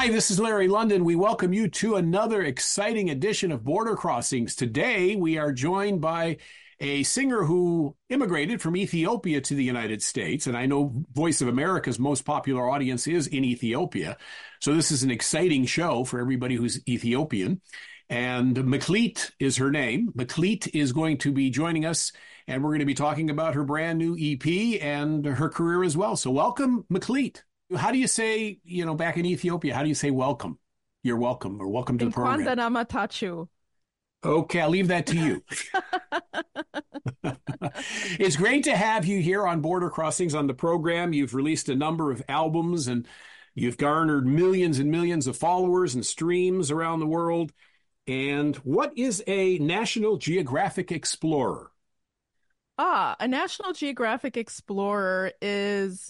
Hi, this is Larry London. We welcome you to another exciting edition of Border Crossings. Today, we are joined by a singer who immigrated from Ethiopia to the United States. And I know Voice of America's most popular audience is in Ethiopia. So this is an exciting show for everybody who's Ethiopian. And Maklit is her name. Maklit is going to be joining us, and we're going to be talking about her brand new EP and her career as well. So welcome, Maklit. How do you say, back in Ethiopia, how do you say welcome? You're welcome, or welcome to the program. Nkwandana. Okay, I'll leave that to you. It's great to have you here on Border Crossings on the program. You've released a number of albums, and you've garnered millions and millions of followers and streams around the world. And what is a National Geographic Explorer? A National Geographic Explorer is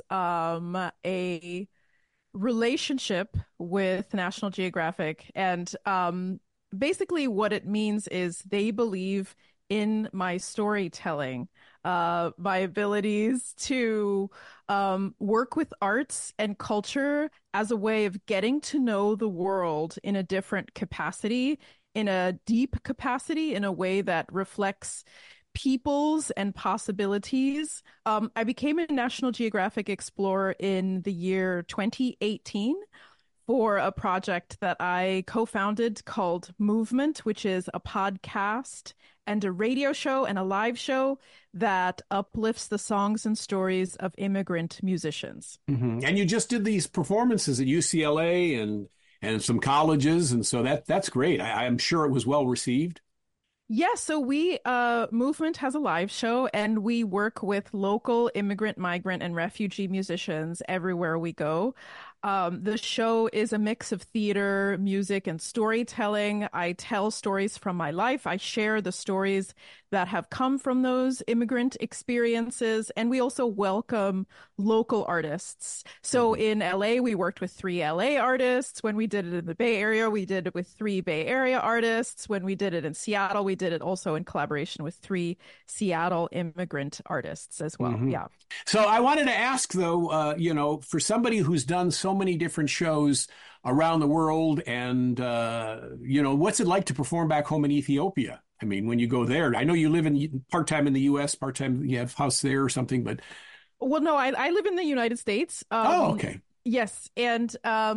a relationship with National Geographic. And basically what it means is they believe in my storytelling, my abilities to work with arts and culture as a way of getting to know the world in a different capacity, in a deep capacity, in a way that reflects peoples and possibilities. I became a National Geographic Explorer in the year 2018 for a project that I co-founded called Movement, which is a podcast and a radio show and a live show that uplifts the songs and stories of immigrant musicians. Mm-hmm. And you just did these performances at UCLA and some colleges, and so that's great. I'm sure it was well received. Yeah, so Movement has a live show, and we work with local immigrant, migrant, and refugee musicians everywhere we go. The show is a mix of theater, music, and storytelling. I tell stories from my life. I share the stories that have come from those immigrant experiences, and we also welcome local artists. So in LA, we worked with 3 LA artists. When we did it in the Bay Area, we did it with 3 Bay Area artists. When we did it in Seattle, we did it also in collaboration with 3 Seattle immigrant artists as well. Mm-hmm. Yeah. So I wanted to ask, though, for somebody who's done so many different shows around the world, and what's it like to perform back home in Ethiopia? I mean, when you go there, I know you live in part-time in the U.S., part-time you have a house there or something, but well, no, I live in the United States. Okay. Yes, and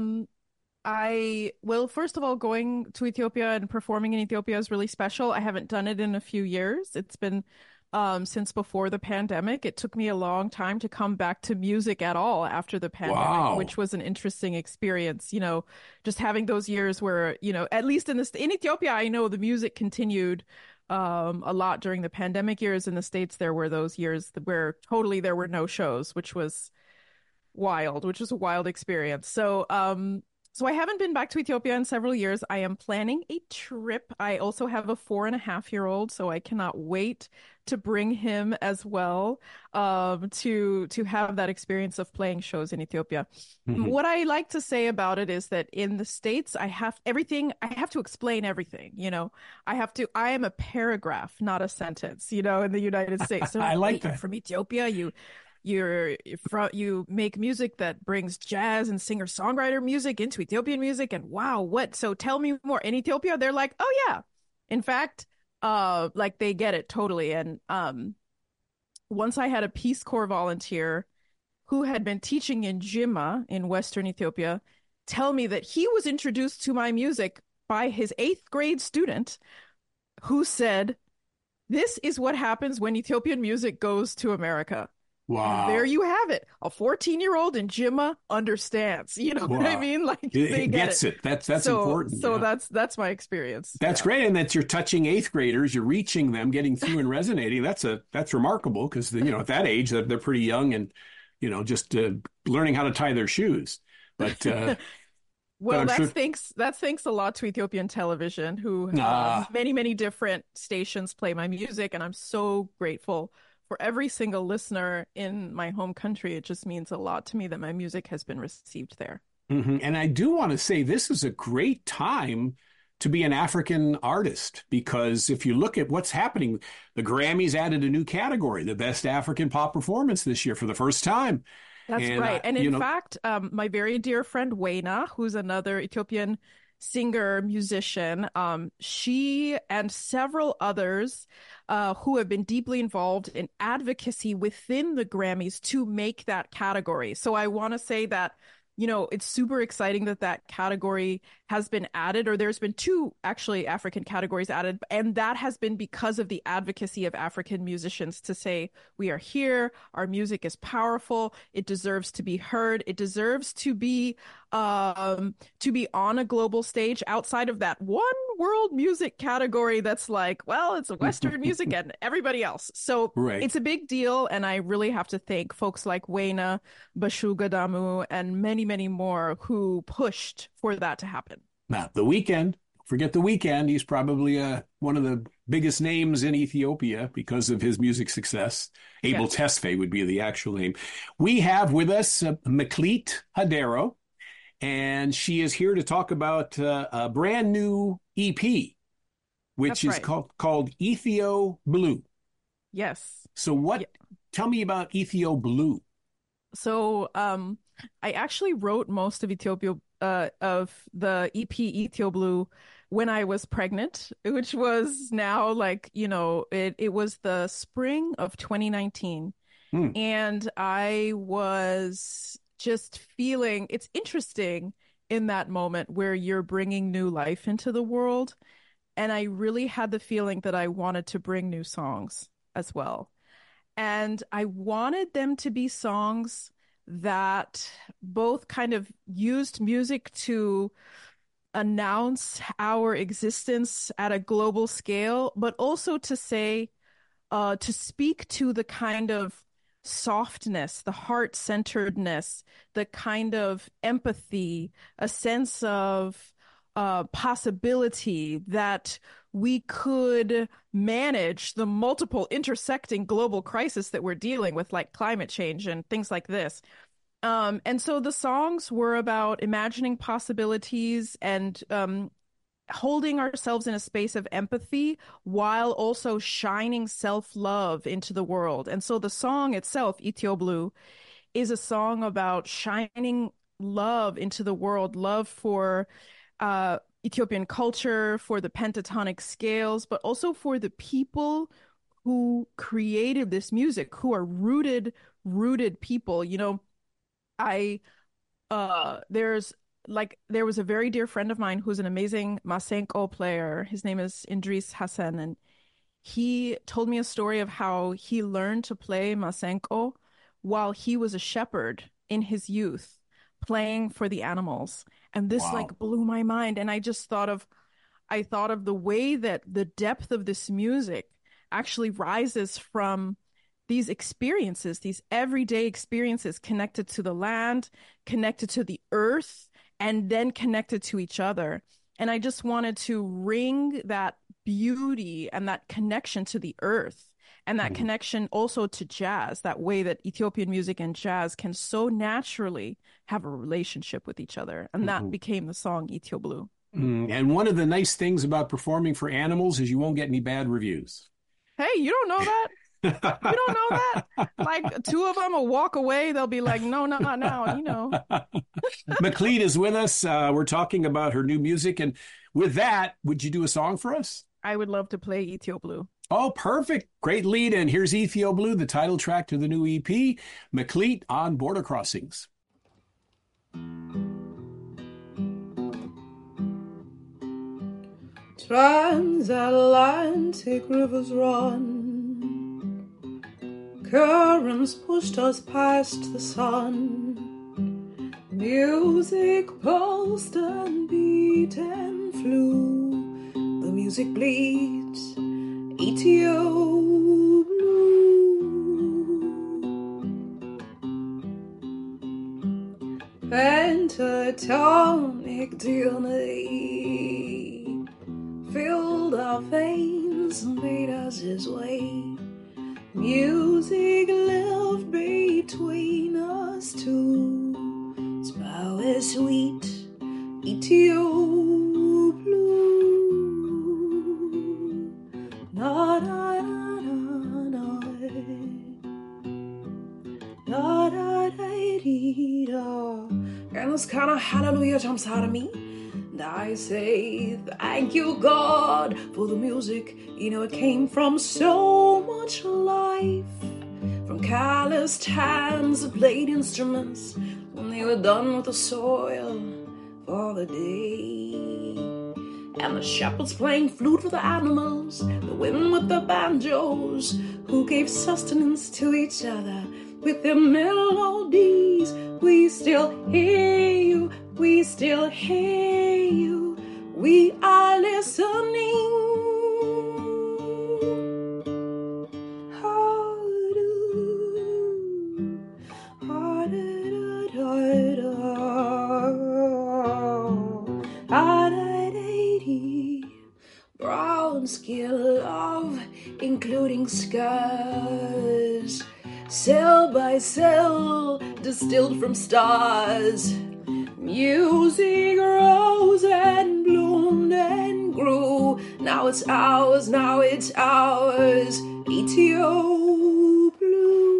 first of all, going to Ethiopia and performing in Ethiopia is really special. I haven't done it in a few years. It's been since before the pandemic. It took me a long time to come back to music at all after the pandemic, wow. which was an interesting experience, just having those years where, at least in Ethiopia, I know the music continued a lot during the pandemic years. In the States, there were those years where totally there were no shows, which was a wild experience. So I haven't been back to Ethiopia in several years. I am planning a trip. I also have a 4.5-year-old, so I cannot wait to bring him as well, to have that experience of playing shows in Ethiopia. Mm-hmm. What I like to say about it is that in the States, I have to explain everything. I am a paragraph, not a sentence, in the United States. So I like that. From Ethiopia, you make music that brings jazz and singer-songwriter music into Ethiopian music, and wow, what? So tell me more. In Ethiopia, they're like, oh yeah. In fact, they get it totally. And once I had a Peace Corps volunteer who had been teaching in Jimma in Western Ethiopia tell me that he was introduced to my music by his 8th grade student who said, "This is what happens when Ethiopian music goes to America." Wow. And there you have it. A 14-year-old in Jimma understands. You know what I mean? Like they gets it. That's important. So that's my experience. That's great. And that you're touching 8th graders, you're reaching them, getting through and resonating. That's remarkable because at that age they're pretty young and just learning how to tie their shoes. But well, that's thanks a lot to Ethiopian television, who many different stations play my music, and I'm so grateful for every single listener in my home country. It just means a lot to me that my music has been received there. Mm-hmm. And I do want to say this is a great time to be an African artist, because if you look at what's happening, the Grammys added a new category, the Best African Pop Performance this year for the first time. That's And right. I, And you in know, fact, my very dear friend Wena, who's another Ethiopian singer, musician, she and several others who have been deeply involved in advocacy within the Grammys to make that category. So I want to say that, it's super exciting that that category has been added, or there's been two actually African categories added, and that has been because of the advocacy of African musicians to say, we are here, our music is powerful, it deserves to be heard, it deserves to be on a global stage outside of that one world music category that's like, well, it's Western music and everybody else. So right. it's a big deal, and I really have to thank folks like Wayna, Bashuga Damu, and many, many more who pushed for that to happen. Now, The Weeknd, forget The Weeknd. He's probably one of the biggest names in Ethiopia because of his music success. Abel Yes, Tesfaye would be the actual name. We have with us Maklit Hadero, and she is here to talk about a brand new EP, which that's is right. called Ethio Blue. Yes. So Yeah. tell me about Ethio Blue. So, I actually wrote most of of the EP Ethio Blue when I was pregnant, which was now like, it was the spring of 2019. Hmm. And I was just feeling it's interesting in that moment where you're bringing new life into the world. And I really had the feeling that I wanted to bring new songs as well. And I wanted them to be songs that both kind of used music to announce our existence at a global scale, but also to say, to speak to the kind of softness, the heart-centeredness, the kind of empathy, a sense of possibility that we could manage the multiple intersecting global crisis that we're dealing with, like climate change and things like this. And so the songs were about imagining possibilities and holding ourselves in a space of empathy while also shining self-love into the world. And so the song itself, Ethio Blue, is a song about shining love into the world, love for Ethiopian culture, for the pentatonic scales, but also for the people who created this music, who are rooted people. I there was a very dear friend of mine who's an amazing Masenko player. His name is Indris Hassan, and he told me a story of how he learned to play Masenko while he was a shepherd in his youth, playing for the animals. And this Wow. like blew my mind. And I thought of the way that the depth of this music actually rises from these experiences, these everyday experiences connected to the land, connected to the earth, and then connected to each other. And I just wanted to ring that beauty and that connection to the earth and that Mhm. connection also to jazz, that way that Ethiopian music and jazz can so naturally have a relationship with each other. And that Mhm. became the song Ethio Blue. And one of the nice things about performing for animals is you won't get any bad reviews. Hey, you don't know that? You don't know that? Like two of them will walk away. They'll be like, no, not now. McLeod is with us. We're talking about her new music. And with that, would you do a song for us? I would love to play Ethio Blue. Oh, perfect. Great lead. And here's Ethio Blue, the title track to the new EP, McLeod on Border Crossings. Transatlantic rivers run, currents pushed us past the sun. Music pulsed and beat and flew. The music bleeds, Ethio Blue. Pentatonic DNA filled our veins and made us his way. Music lived between us two. Its power sweet, Ethio Blue. Na na na na na. Na na na this kind of hallelujah jumps out of me. And I say, thank you, God, for the music. You know, it came from so much life. From calloused hands that played instruments when they were done with the soil for the day. And the shepherds playing flute for the animals, the women with the banjos, who gave sustenance to each other with their melodies. We still hear you, we still hear you, we are listening. Brown skin love, including scars, cell by cell, distilled from stars. Music rose and bloomed and grew. Now it's ours, now it's ours. ETO blue.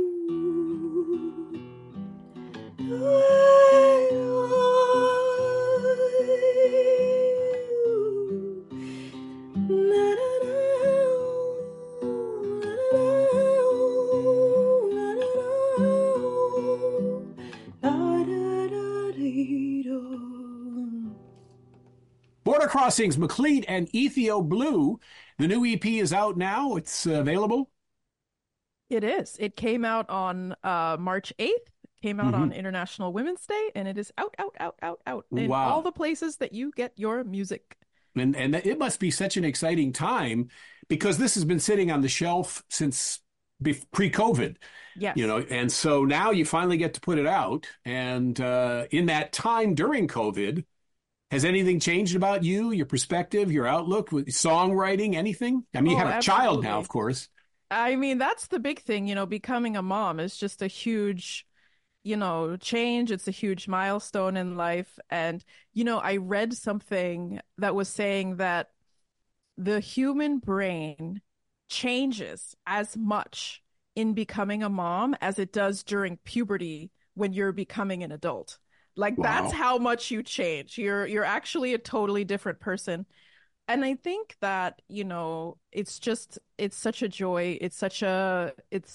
Border Crossings, McLeet and Ethio Blue. The new EP is out now. It's available. It is. It came out on March 8th. Came out on International Women's Day, and it is out in all the places that you get your music. And it must be such an exciting time because this has been sitting on the shelf since pre-COVID. Yes. You know, and so now you finally get to put it out. And in that time during COVID, has anything changed about you, your perspective, your outlook with songwriting, anything? I mean, you have a child now, of course. I mean, that's the big thing, you know, becoming a mom is just a huge, you know, change. It's a huge milestone in life. And, you know, I read something that was saying that the human brain changes as much in becoming a mom as it does during puberty when you're becoming an adult. Like, that's how much you change. You're actually a totally different person. And I think that, you know, it's such a joy. It's such a,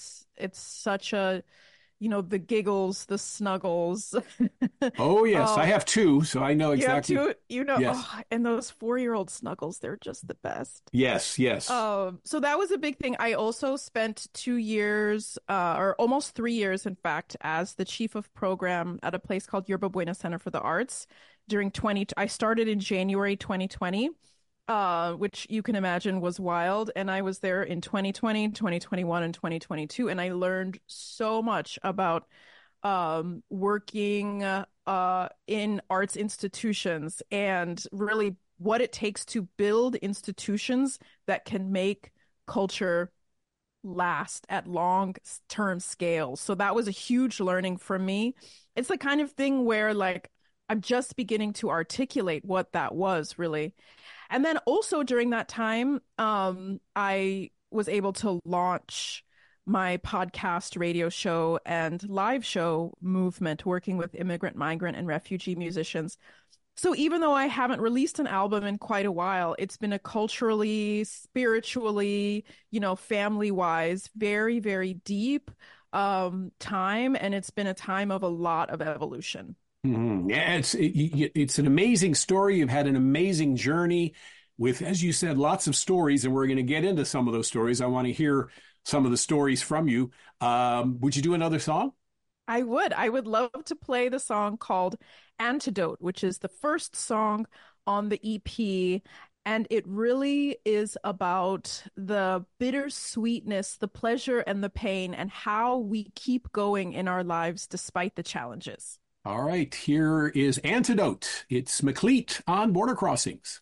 you know, the giggles, the snuggles. Oh, yes. I have two, so I know exactly. You have two, you know, yes. And those 4-year-old snuggles, they're just the best. Yes, yes. So that was a big thing. I also spent 2 years, or almost 3 years, in fact, as the chief of program at a place called Yerba Buena Center for the Arts. I started in January 2020. Which you can imagine was wild. And I was there in 2020, 2021, and 2022. And I learned so much about working in arts institutions and really what it takes to build institutions that can make culture last at long-term scale. So that was a huge learning for me. It's the kind of thing where, like, I'm just beginning to articulate what that was, really. And then also during that time, I was able to launch my podcast, radio show, and live show movement, working with immigrant, migrant, and refugee musicians. So even though I haven't released an album in quite a while, it's been a culturally, spiritually, you know, family-wise, very, very deep time. And it's been a time of a lot of evolution. Mm-hmm. Yeah, it's an amazing story. You've had an amazing journey with, as you said, lots of stories, and we're going to get into some of those stories. I want to hear some of the stories from you. Would you do another song? I would. I would love to play the song called Antidote, which is the first song on the EP. And it really is about the bittersweetness, the pleasure, and the pain, and how we keep going in our lives despite the challenges. All right, here is Antidote. It's McLeet on Border Crossings.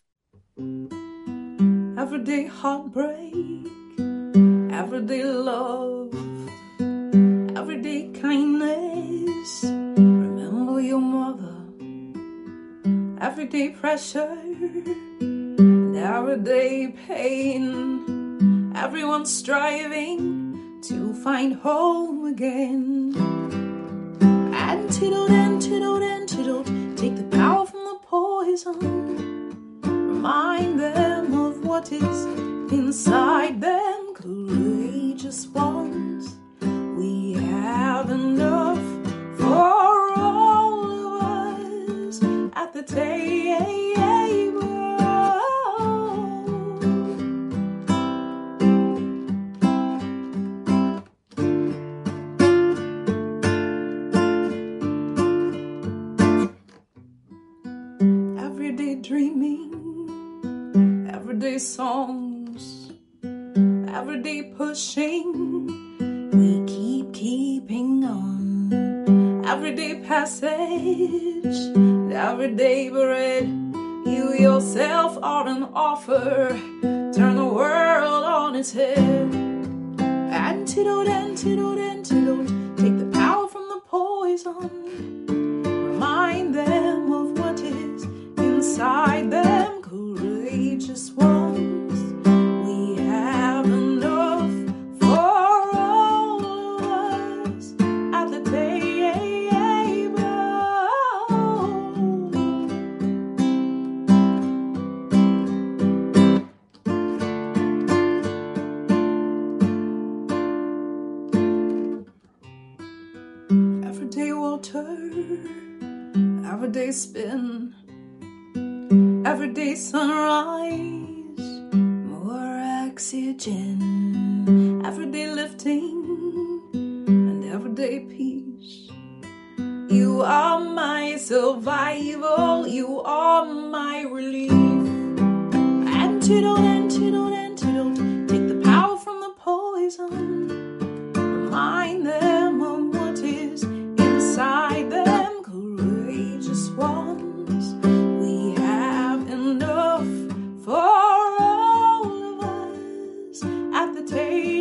Everyday heartbreak, everyday love, everyday kindness. Remember your mother. Everyday pressure and everyday pain. Everyone striving to find home again. Antidote, antidote, antidote poison. Remind them of what is inside them, courageous ones. We have enough for all of us at the table. Everyday dreaming, everyday songs, everyday pushing. We keeping on. Everyday passage, everyday bread. You yourself are an offer. Turn the world on its head. Antidote, antidote, antidote. Take the power from the poison. Remind them of what is inside them, courageous ones. We have enough for all of us at the table. Everyday water, everyday spin, everyday sunrise, more oxygen, everyday lifting, and everyday peace. You are my survival, you are my relief. Antidote, antidote, antidote. Take the power from the poison. Remind them of what is inside them, courageous ones. We have enough for all of us at the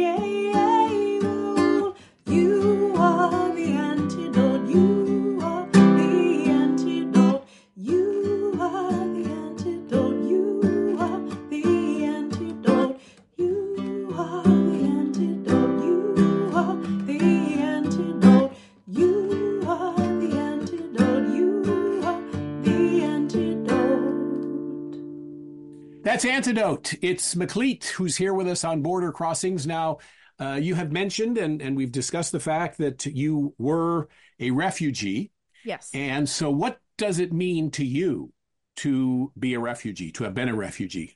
table. You are the antidote. You are the antidote. You are the antidote. You are the antidote. You are the antidote. You are the antidote. You are the antidote. You are the antidote. That's Antidote. It's McLeet who's here with us on Border Crossings. Now, you have mentioned, and we've discussed the fact that you were a refugee. Yes. And so what does it mean to you to be a refugee, to have been a refugee?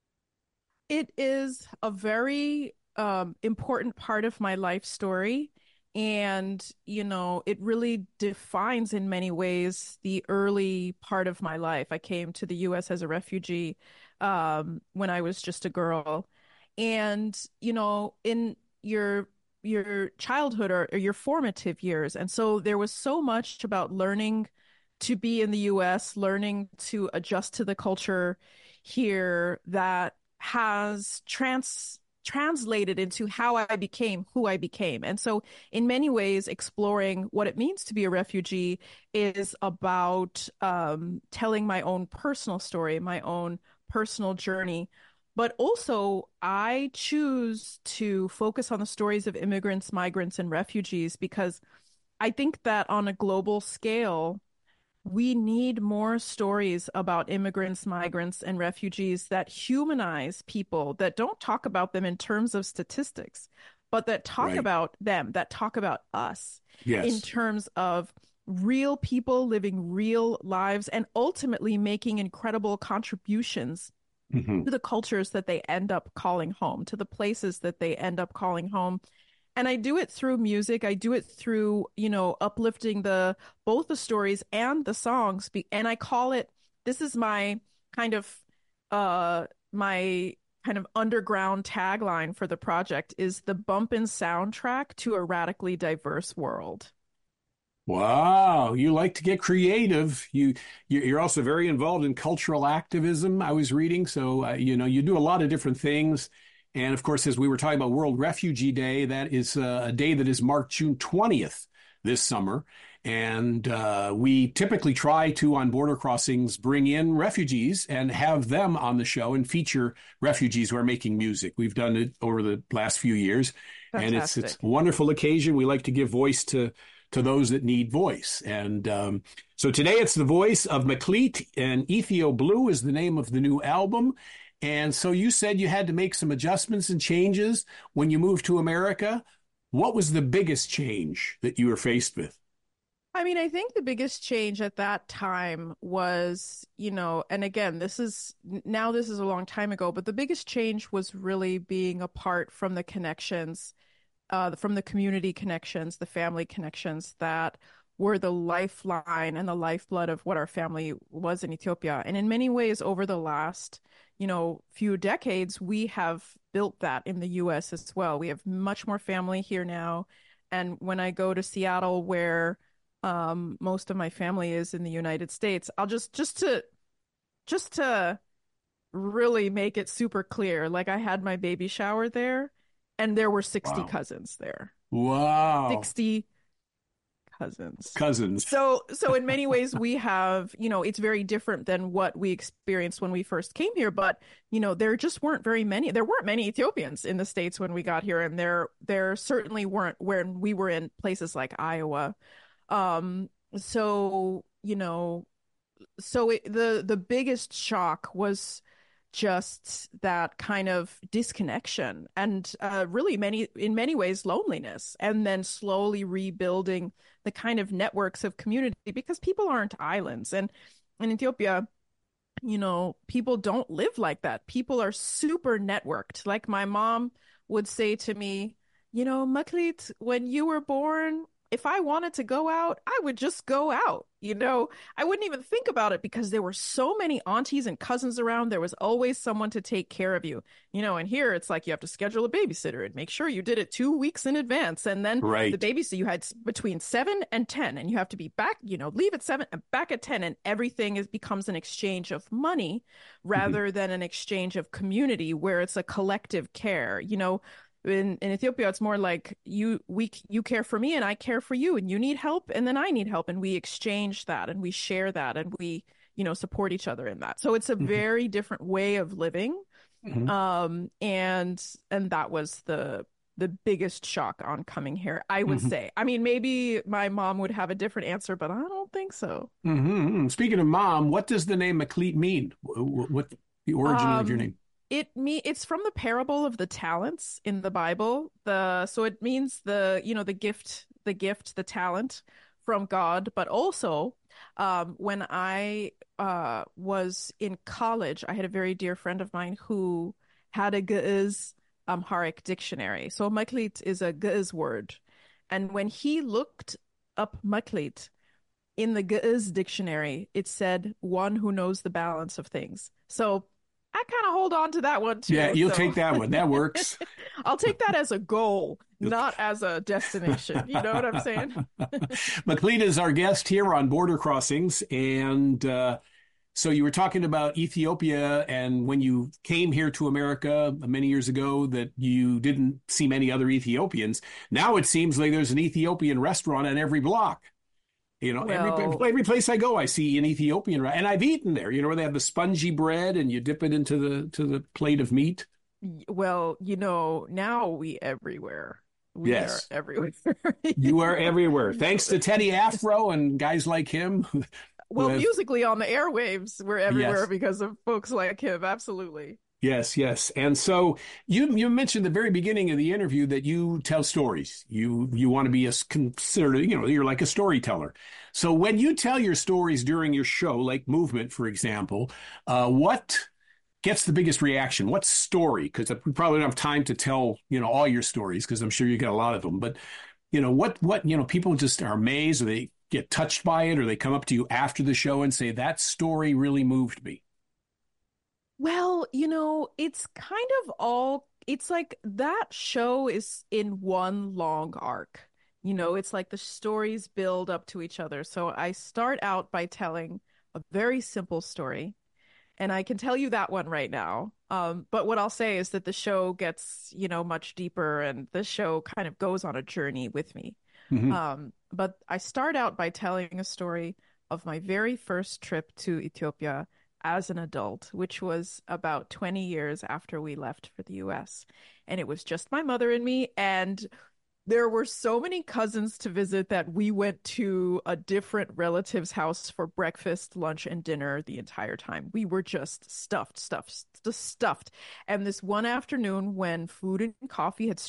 It is a very important part of my life story. And, it really defines in many ways the early part of my life. I came to the US as a refugee when I was just a girl. And, in your childhood or your formative years. And so there was so much about learning to be in the US, learning to adjust to the culture here that has translated into how I became who I became. And so in many ways, exploring what it means to be a refugee is about telling my own personal story, my own personal journey. But also, I choose to focus on the stories of immigrants, migrants, and refugees because I think that on a global scale, we need more stories about immigrants, migrants, and refugees that humanize people, that don't talk about them in terms of statistics, but that talk Right. about them, that talk about us in Yes. terms of real people living real lives and ultimately making incredible contributions Mhm. to the cultures that they end up calling home, to the places that they end up calling home. And I do it through music. I do it through, uplifting both the stories and the songs. And I call it, this is my kind of underground tagline for the project is the bumpin' soundtrack to a radically diverse world. Wow, you like to get creative. You're also very involved in cultural activism, I was reading. So, you do a lot of different things. And of course, as we were talking about World Refugee Day, that is a day that is marked June 20th this summer. And we typically try to, on Border Crossings, bring in refugees and have them on the show and feature refugees who are making music. We've done it over the last few years. And it's Fantastic. a wonderful occasion. We like to give voice to to those that need voice. And so today it's the voice of Maklit, and Ethio Blue is the name of the new album. And so you said you had to make some adjustments and changes when you moved to America. What was the biggest change that you were faced with? I mean, I think the biggest change at that time was, and again, this is a long time ago, but the biggest change was really being apart from the connections, from the community connections, the family connections that were the lifeline and the lifeblood of what our family was in Ethiopia. And in many ways, over the last, few decades, we have built that in the US as well. We have much more family here now. And when I go to Seattle, where most of my family is in the United States, I'll just to really make it super clear, like I had my baby shower there and there were 60 Wow. cousins there. Wow. 60 cousins. Cousins. So in many ways we have, it's very different than what we experienced when we first came here, but there just weren't many Ethiopians in the States when we got here, and there certainly weren't when we were in places like Iowa. So, the biggest shock was just that kind of disconnection and really in many ways loneliness, and then slowly rebuilding the kind of networks of community, because people aren't islands. And in Ethiopia, people don't live like that. People are super networked. Like my mom would say to me, Maklit, when you were born, if I wanted to go out, I would just go out. I wouldn't even think about it because there were so many aunties and cousins around. There was always someone to take care of you. And here it's like you have to schedule a babysitter and make sure you did it 2 weeks in advance. And then Right. the babysitter, you had between 7 and 10, and you have to be back, leave at 7 and back at 10. And everything becomes an exchange of money rather than an exchange of community, where it's a collective care. In Ethiopia, it's more like you care for me and I care for you, and you need help and then I need help, and we exchange that and we share that and we support each other in that. So it's a very different way of living. Mhm. And that was the biggest shock on coming here, I would say. I mean, maybe my mom would have a different answer, but I don't think so. Speaking of mom, what does the name Maklit mean? What the origin of your name? It's from the parable of the talents in the Bible. So it means the gift, the talent from God. But also, when I was in college, I had a very dear friend of mine who had a Ge'ez Amharic dictionary. So maklit is a Ge'ez word, and when he looked up maklit in the Ge'ez dictionary, it said one who knows the balance of things. So I kind of hold on to that one too. Yeah, you'll So take that one. That works. I'll take that as a goal, not as a destination. You know what I'm saying? Maklit is our guest here on Border Crossings. And so you were talking about Ethiopia, and when you came here to America many years ago, that you didn't see many other Ethiopians. Now it seems like there's an Ethiopian restaurant on every block. Well, Every place I go, I see an Ethiopian, and I've eaten there. Where they have the spongy bread, and you dip it into the plate of meat. well, now we everywhere. We are Yes, everywhere. you are everywhere. Thanks to Teddy Afro and guys like him. who Well, have, musically on the airwaves, we're everywhere yes, because of folks like him. Absolutely. yes. And so you mentioned at the very beginning of the interview that you tell stories. You want to be considered, you're like a storyteller. So when you tell your stories during your show, like Movement, for example, what gets the biggest reaction? What story? Because we probably don't have time to tell, all your stories, because I'm sure you get a lot of them. But, what, people just are amazed, or they get touched by it, or they come up to you after the show and say, that story really moved me. Well, it's kind of it's like that show is in one long arc. It's like the stories build up to each other. So I start out by telling a very simple story, and I can tell you that one right now. But what I'll say is that the show gets, much deeper, and the show kind of goes on a journey with me. Hmm. But I start out by telling a story of my very first trip to Ethiopia as an adult, which was about 20 years after we left for the US. And it was just my mother and me. And there were so many cousins to visit that we went to a different relative's house for breakfast, lunch, and dinner the entire time. We were just stuffed. And this one afternoon, when food and coffee had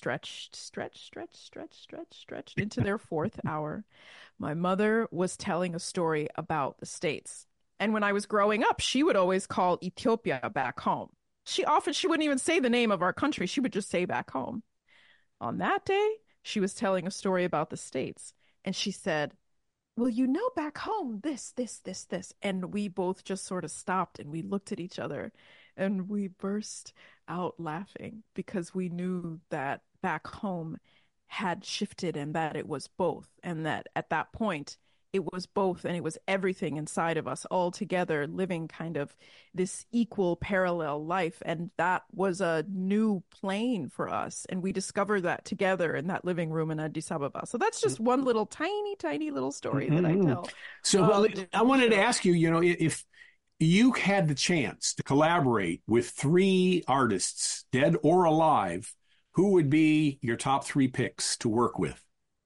stretched into their fourth hour, my mother was telling a story about the States. And when I was growing up, she would always call Ethiopia back home. She wouldn't even say the name of our country. She would just say back home. On that day, she was telling a story about the States. And she said, well, back home, this. And we both just sort of stopped and we looked at each other and we burst out laughing because we knew that back home had shifted and that it was both. And that at that point, it was both and it was everything inside of us all together living kind of this equal parallel life. And that was a new plane for us. And we discovered that together in that living room in Addis Ababa. So that's just one little tiny little story that I tell. So I wanted to ask you, if you had the chance to collaborate with 3 artists, dead or alive, who would be your top 3 picks to work with?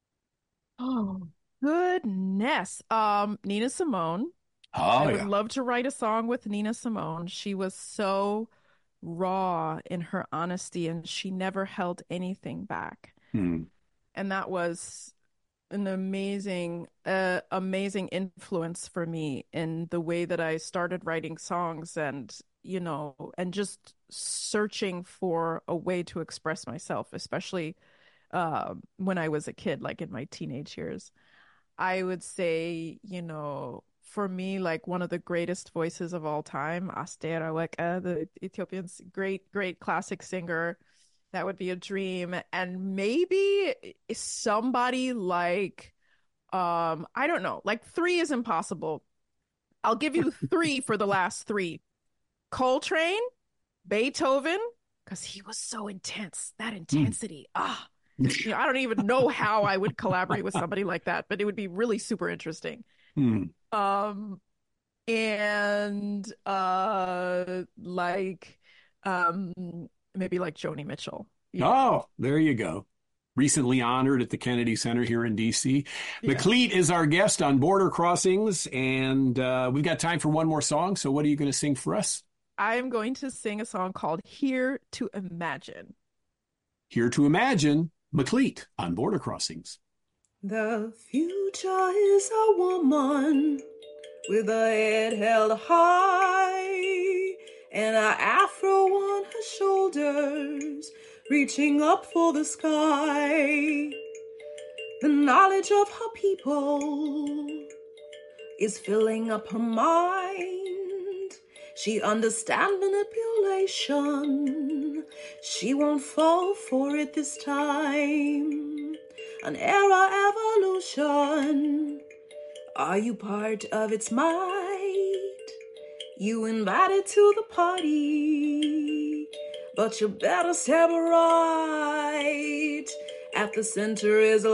Oh, goodness. Nina Simone. I would love to write a song with Nina Simone. She was so raw in her honesty and she never held anything back. And that was an amazing influence for me in the way that I started writing songs and just searching for a way to express myself, especially when I was a kid, like in my teenage years. I would say, for me, like one of the greatest voices of all time, Aster Aweke, the Ethiopian great classic singer. That would be a dream. And maybe somebody like, I don't know, like 3 is impossible. I'll give you 3 for the last 3. Coltrane, Beethoven, because he was so intense, that intensity. I don't even know how I would collaborate with somebody like that, but it would be really super interesting. And maybe like Joni Mitchell. Oh, there you go. Recently honored at the Kennedy Center here in D.C. Yeah. Meklit is our guest on Border Crossings, and we've got time for one more song. So what are you going to sing for us? I am going to sing a song called Here to Imagine. Here to Imagine, Meklit on Border Crossings. The future is a woman with her head held high and her afro on her shoulders, reaching up for the sky. The knowledge of her people is filling up her mind. She understands manipulation. She won't fall for it this time. An era evolution. Are you part of its might? You invited to the party, but you better step right. At the center is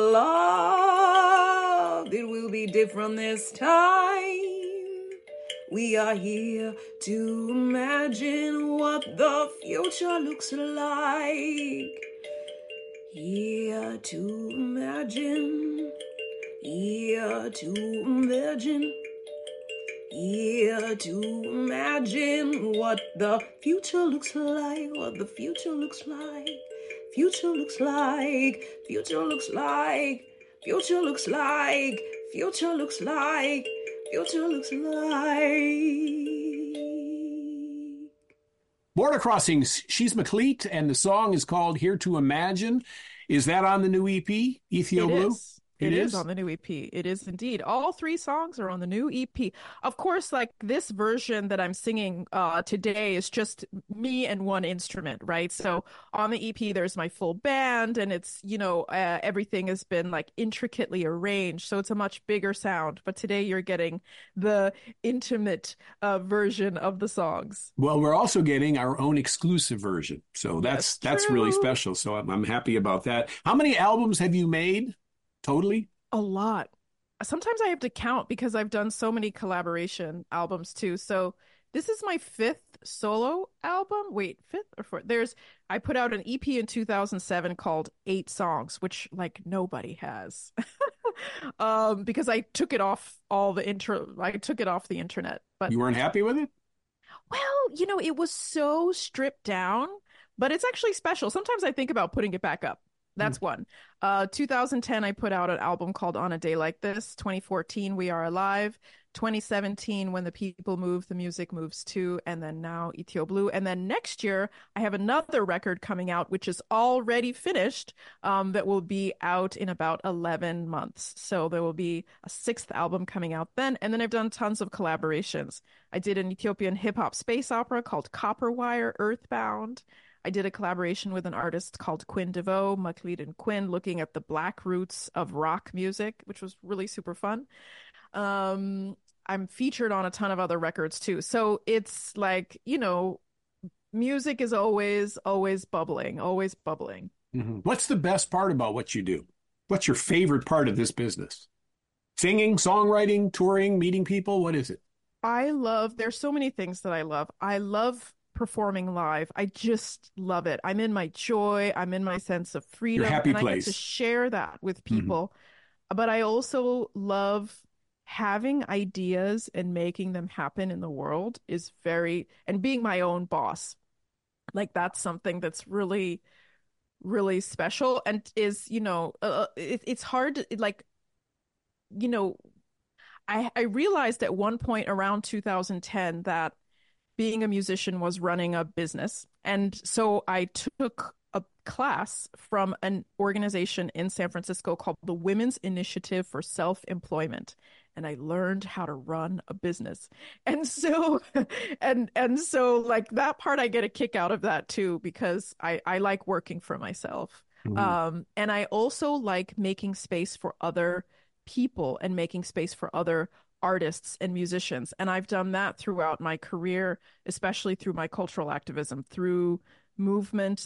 love. It will be different this time. We are here to imagine what the future looks like. Here to imagine. Here to imagine. Here to imagine what the future looks like. What the future looks like. Future looks like. Future looks like. Future looks like. Future looks like. Future looks like. Border Crossings, she's Meklit, and the song is called Here to Imagine. Is that on the new EP, Ethio Blue? It is on the new EP. It is indeed. All 3 songs are on the new EP. Of course, like this version that I'm singing today is just me and one instrument, right? So on the EP, there's my full band and it's, everything has been like intricately arranged. So it's a much bigger sound. But today you're getting the intimate version of the songs. Well, we're also getting our own exclusive version. So that's really special. So I'm happy about that. How many albums have you made? Totally? A lot. Sometimes I have to count because I've done so many collaboration albums too. So this is my 5th solo album. Wait, 5th or 4th? I put out an EP in 2007 called 8 Songs, which like nobody has. Because I took it off I took it off the internet. But You weren't happy with it? well, it was so stripped down, but it's actually special. Sometimes I think about putting it back up. Mm. That's one. 2010, I put out an album called On a Day Like This. 2014, We Are Alive. 2017, When the People Move, the Music Moves Too. And then now, Ethio Blue. And then next year, I have another record coming out, which is already finished, that will be out in about 11 months. So there will be a 6th album coming out then. And then I've done tons of collaborations. I did an Ethiopian hip hop space opera called Copperwire Earthbound. I did a collaboration with an artist called Quinn DeVoe, Macleod and Quinn, looking at the black roots of rock music, which was really super fun. I'm featured on a ton of other records too. So it's like, music is always, always bubbling, always bubbling. Mm-hmm. What's the best part about what you do? What's your favorite part of this business? Singing, songwriting, touring, meeting people? What is it? There's so many things that I love. I love performing live. I just love it. I'm in my joy. I'm in my sense of freedom. Your happy and place. I get to share that with Mm-hmm. people. But I also love having ideas and making them happen in the world and being my own boss. Like that's something that's really, really special and is, it's hard to, like, I realized at one point around 2010 that being a musician was running a business. And so I took a class from an organization in San Francisco called the Women's Initiative for Self-Employment. And I learned how to run a business. And so, and so like that part, I get a kick out of that too, because I like working for myself. Mm-hmm. And I also like making space for other people and making space for other artists and musicians. And I've done that throughout my career, especially through my cultural activism, through movement,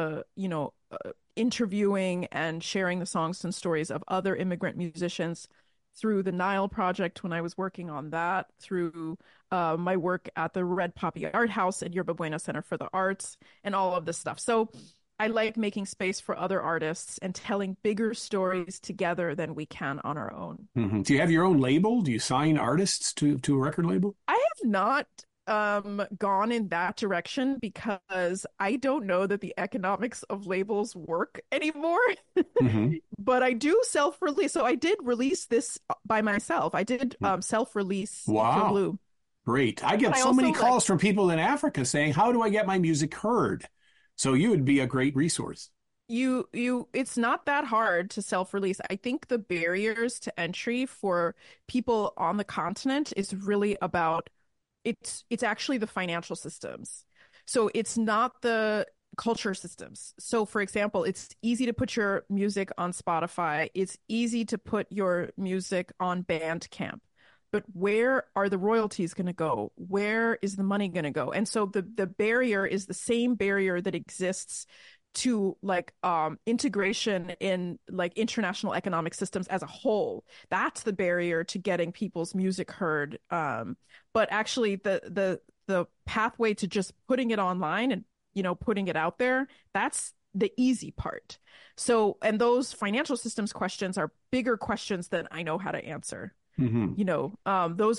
interviewing and sharing the songs and stories of other immigrant musicians, through the Nile Project when I was working on that, through my work at the Red Poppy Art House and Yerba Buena Center for the Arts, and all of this stuff. So I like making space for other artists and telling bigger stories together than we can on our own. Mm-hmm. Do you have your own label? Do you sign artists to a record label? I have not gone in that direction because I don't know that the economics of labels work anymore. Mm-hmm. But I do self-release. So I did release this by myself. I did self-release Wow. Blue. Great. I get But I so many also, calls from people in Africa saying, how do I get my music heard? So you would be a great resource. It's not that hard to self-release. I think the barriers to entry for people on the continent is really about it's actually the financial systems. So it's not the culture systems. So for example, it's easy to put your music on Spotify. It's easy to put your music on Bandcamp. But where are the royalties going to go? Where is the money going to go? And so the barrier is the same barrier that exists to like integration in like international economic systems as a whole. That's the barrier to getting people's music heard. But actually the pathway to just putting it online and putting it out there, that's the easy part. So, and those financial systems questions are bigger questions than I know how to answer. Mm-hmm. Those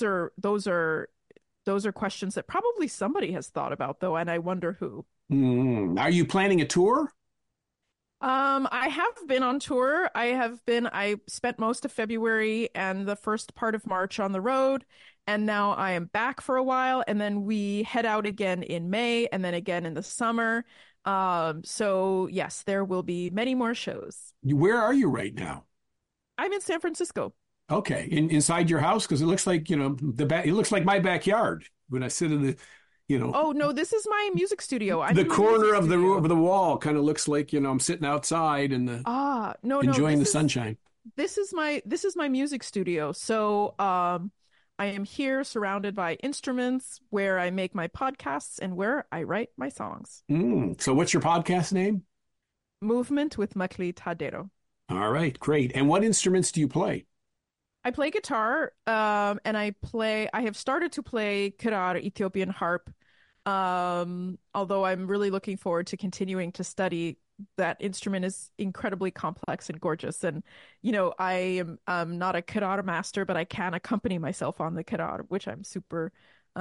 are questions that probably somebody has thought about though, and I wonder who. Mm-hmm. Are you planning a tour? I have been on tour. I spent most of February and the first part of March on the road, and now I am back for a while, and then we head out again in May and then again in the summer. So yes, there will be many more shows. Where are you right now? I'm in San Francisco. Okay, inside your house, because it looks like it looks like my backyard when I sit in the Oh no, this is my music studio. I'm the in my corner music of studio. the wall kind of looks like I'm sitting outside and No, enjoying the this sunshine. This is my music studio. So I am here surrounded by instruments where I make my podcasts and where I write my songs. So what's your podcast name? Movement with Macleod Tadero. All right, great. And what instruments do you play? I play guitar, and I have started to play kirar, Ethiopian harp, Although I'm really looking forward to continuing to study. That instrument is incredibly complex and gorgeous. And, I am not a kitar master, but I can accompany myself on the kitar, which I'm super,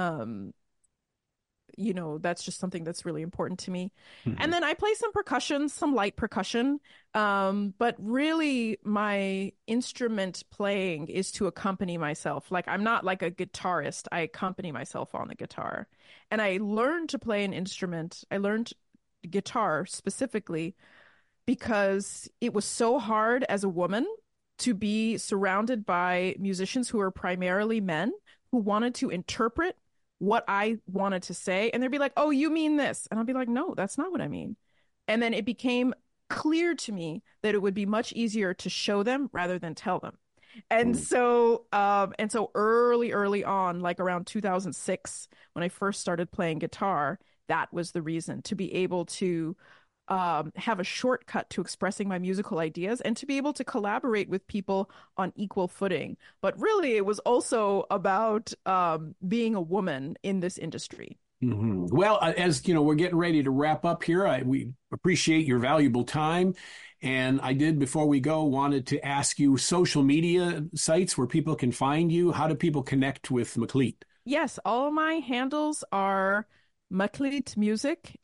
that's just something that's really important to me. Mm-hmm. And then I play some percussion, some light percussion. But really my instrument playing is to accompany myself. Like I'm not like a guitarist. I accompany myself on the guitar. And I learned to play an instrument. I learned guitar specifically because it was so hard as a woman to be surrounded by musicians who are primarily men who wanted to interpret what I wanted to say. And they'd be like, oh, you mean this. And I'll be like, no, that's not what I mean. And then it became clear to me that it would be much easier to show them rather than tell them. And so early on, like around 2006, when I first started playing guitar, that was the reason, to be able to have a shortcut to expressing my musical ideas and to be able to collaborate with people on equal footing. But really, it was also about being a woman in this industry. Mm-hmm. Well, as you know, we're getting ready to wrap up here. We appreciate your valuable time. And I did, before we go, wanted to ask you social media sites where people can find you. How do people connect with Meklit? Yes, all of my handles are Meklit Music,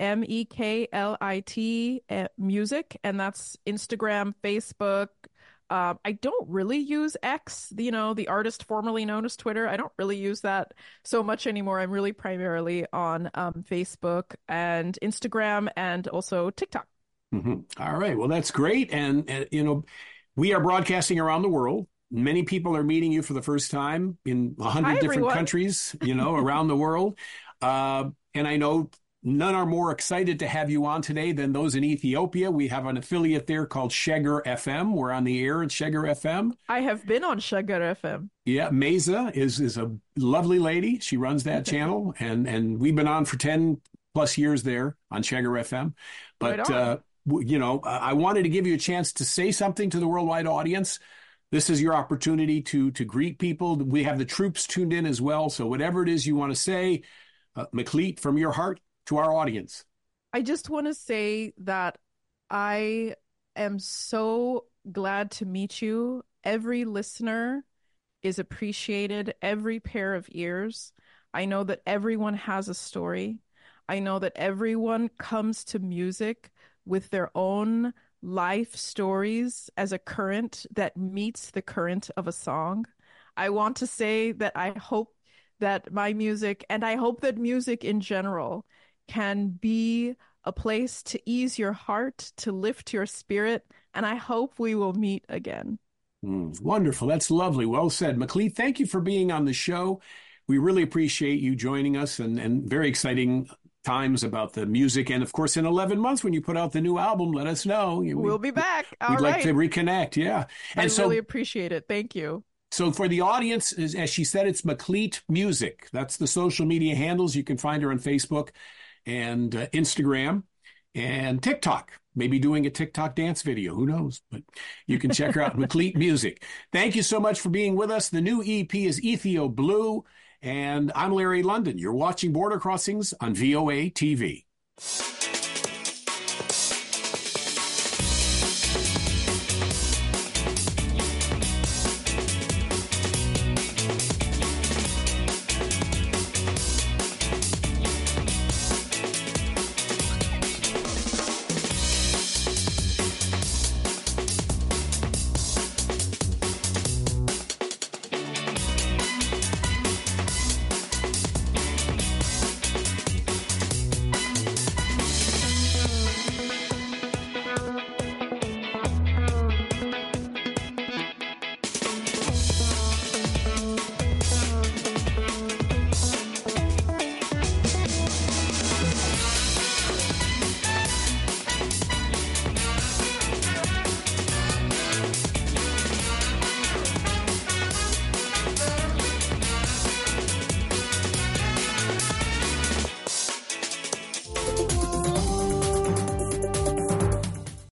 Meklit Music, and that's Instagram, Facebook. I don't really use X, the artist formerly known as Twitter. I don't really use that so much anymore. I'm really primarily on Facebook and Instagram and also TikTok. Mm-hmm. All right. Well, that's great. And we are broadcasting around the world. Many people are meeting you for the first time in 100 different countries, around the world. And I know none are more excited to have you on today than those in Ethiopia. We have an affiliate there called Sheger FM. We're on the air at Sheger FM. I have been on Sheger FM. Yeah, Meza is a lovely lady. She runs that channel, and we've been on for 10 plus years there on Sheger FM. But, I wanted to give you a chance to say something to the worldwide audience. This is your opportunity to greet people. We have the troops tuned in as well. So whatever it is you want to say, Meklit, from your heart to our audience. I just want to say that I am so glad to meet you. Every listener is appreciated, every pair of ears. I know that everyone has a story. I know that everyone comes to music with their own life stories as a current that meets the current of a song. I want to say that I hope that my music, and I hope that music in general, can be a place to ease your heart, to lift your spirit, and I hope we will meet again. Wonderful. That's lovely. Well said. Meklit, thank you for being on the show. We really appreciate you joining us, and very exciting times about the music. And of course, in 11 months, when you put out the new album, let us know. We'll be back. We'd like to reconnect. Yeah. And I really appreciate it. Thank you. So for the audience, as she said, it's Meklit Music. That's the social media handles. You can find her on Facebook and Instagram and TikTok. Maybe doing a TikTok dance video. Who knows? But you can check her out, Meklit Music. Thank you so much for being with us. The new EP is Ethio Blue. And I'm Larry London. You're watching Border Crossings on VOA TV.